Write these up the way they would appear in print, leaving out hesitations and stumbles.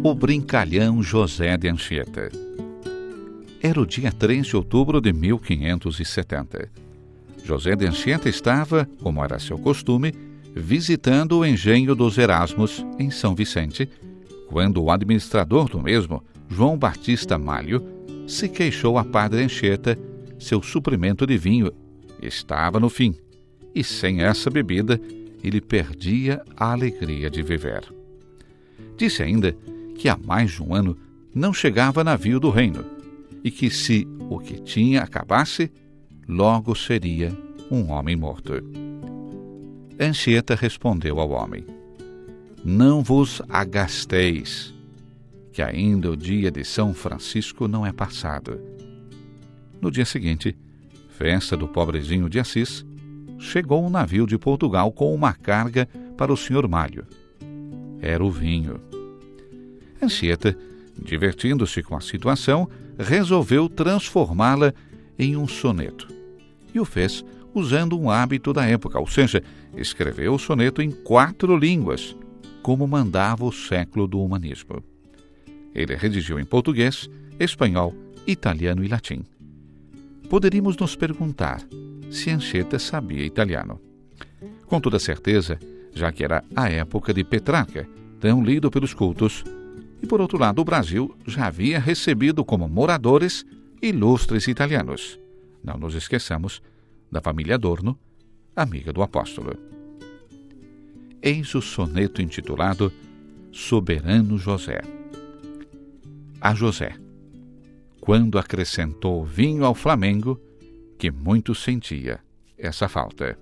O brincalhão José de Anchieta. Era o dia 3 de outubro de 1570. José de Anchieta estava, como era seu costume, visitando o engenho dos Erasmos, em São Vicente, quando o administrador do mesmo, João Batista Malho, se queixou a padre Anchieta, seu suprimento de vinho estava no fim, e sem essa bebida ele perdia a alegria de viver. Disse ainda que há mais de um ano não chegava navio do reino, e que se o que tinha acabasse, logo seria um homem morto. Anchieta respondeu ao homem: não vos agasteis, que ainda o dia de São Francisco não é passado. No dia seguinte, festa do pobrezinho de Assis, chegou um navio de Portugal com uma carga para o senhor Malho. Era o vinho. Anchieta, divertindo-se com a situação, resolveu transformá-la em um soneto. E o fez usando um hábito da época, ou seja, escreveu o soneto em 4 línguas, como mandava o século do humanismo. Ele redigiu em português, espanhol, italiano e latim. Poderíamos nos perguntar se Anchieta sabia italiano. Com toda certeza, já que era a época de Petrarca, tão lido pelos cultos, e por outro lado o Brasil já havia recebido como moradores ilustres italianos. Não nos esqueçamos da família Adorno, amiga do apóstolo. Eis o soneto intitulado Soberano José. A José, quando acrescentou vinho ao Flamengo, que muito sentia essa falta.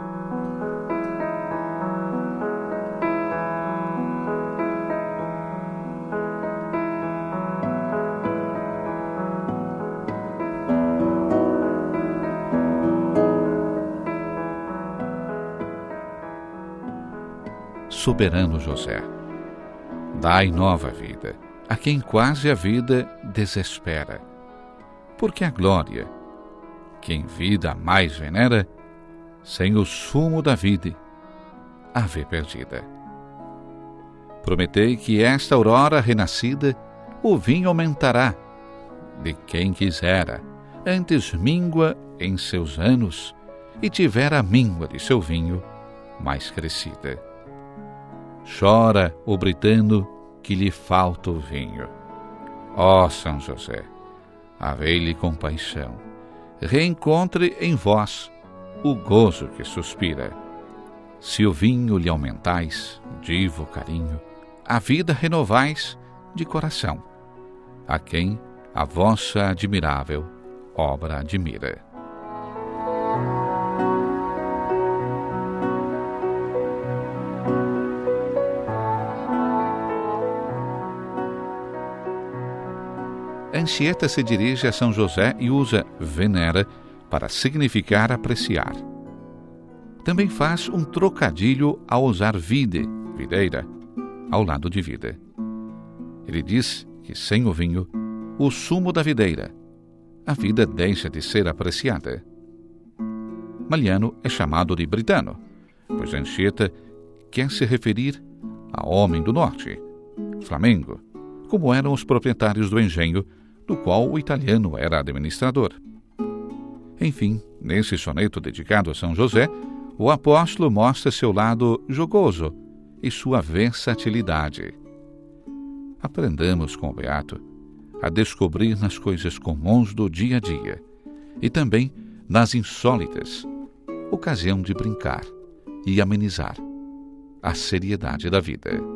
Soberano José, dai nova vida a quem quase a vida desespera, porque a glória, que em vida mais venera, sem o sumo da vida, a vê perdida. Prometei que esta aurora renascida o vinho aumentará, de quem quisera, antes míngua em seus anos, e tivera a míngua de seu vinho mais crescida. Chora o britano que lhe falta o vinho. Ó São José, havei-lhe compaixão, reencontre em vós o gozo que suspira. Se o vinho lhe aumentais, divo carinho, a vida renovais de coração, a quem a vossa admirável obra admira. Anchieta se dirige a São José e usa venera para significar apreciar. Também faz um trocadilho ao usar vide, videira, ao lado de vida. Ele diz que sem o vinho, o sumo da videira, a vida deixa de ser apreciada. Maliano é chamado de britano, pois Anchieta quer se referir a homem do norte, Flamengo, como eram os proprietários do engenho, do qual o italiano era administrador. Enfim, nesse soneto dedicado a São José, o apóstolo mostra seu lado jocoso e sua versatilidade. Aprendamos com o beato a descobrir nas coisas comuns do dia a dia e também nas insólitas ocasião de brincar e amenizar a seriedade da vida.